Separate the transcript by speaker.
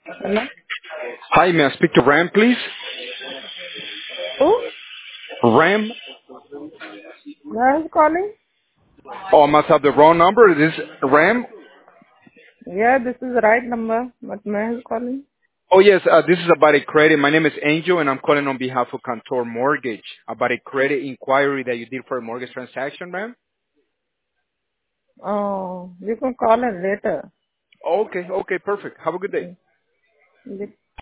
Speaker 1: Hello?
Speaker 2: Hi, may I speak to Ram, please?
Speaker 1: Who?
Speaker 2: Ram?
Speaker 1: Where is calling?
Speaker 2: Oh, I must have the wrong number. This is Ram?
Speaker 1: Yeah, this is the right number, but where is calling?
Speaker 2: Oh, yes, this is about a credit. My name is Angel, and I'm calling on behalf of Cantor Mortgage about a credit inquiry that you did for a mortgage transaction, Ram.
Speaker 1: Oh, you can call it later.
Speaker 2: Okay, okay, perfect. Have a good day.
Speaker 1: Mm.